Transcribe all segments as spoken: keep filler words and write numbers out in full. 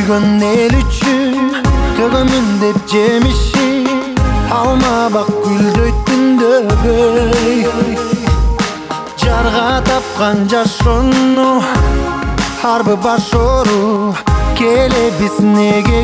Sүйgөн эл үчүn төгөмүн деп жемиши, алма бак гүлдөйт жарга тапкан жашоону арбы башору келебиз неге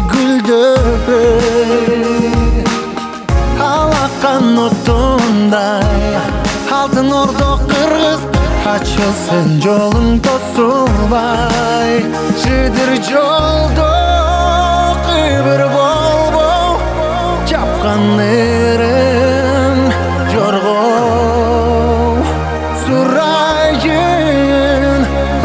гүлдөбөй. Алакан отундай алтын ордо кыргыз, ачылсын жолуң тосулбай. Жыдыр жолдо кыйбыр болбоо, жапкан эрен жоргоо. Сурайын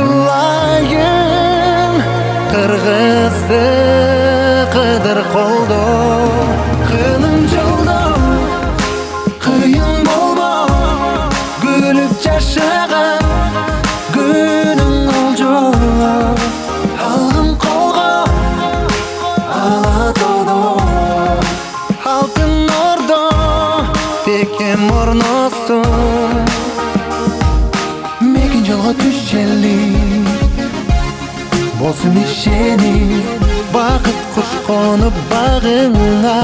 ылайын кыргызды кыдыр колдоо. Кылым жолдо кыйын болбоо, күлүп жашаган күнүң олжоо. Алгым колго ала додо, алтын ордо бекем орностун. Мекен жолго түшели болсун ишени, бакыт куш конуп багыңа.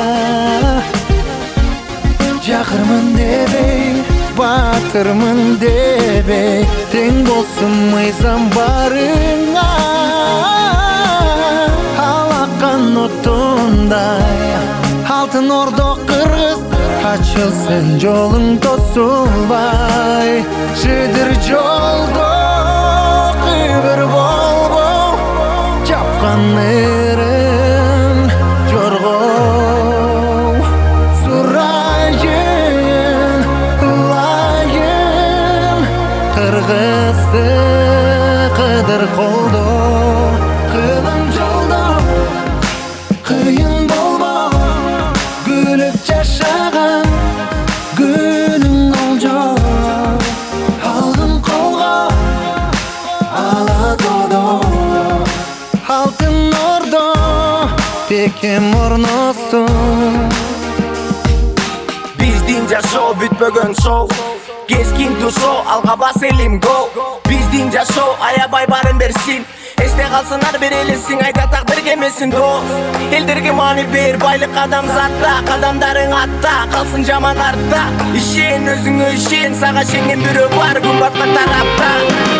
Жакырмын дебей, батырмын дебей, тең болсун мыйзам барыңа. Алакан отундай алтын ордо кыргыз, ачылсын жолуң тосулбай. Жыдыр жолдо кыйбыр болбоо, жапкан эрен жоргоо. Сурайын ылайын кыргызды кыдыр колдоо. Кылым жолдо кыйын болбоо, күлүп жашаган күнүң олжоо. Алгым колго ала додо, алтын ордо бекем орностун. Биздин жашоо бүтпөгөн шоу, кескин тушоо, алга бас элим гол. Биздин жашоо аябай барын берсин, эсте калсын ар бир элесиң, айда тагдырга эмесин дос. Элдерге маани бер, байлык адамзатта, кадамдарың атта, калсын жаман артта. Ишен өзүңө ишен, сага шенген бирөө бар күн баткан тарапта.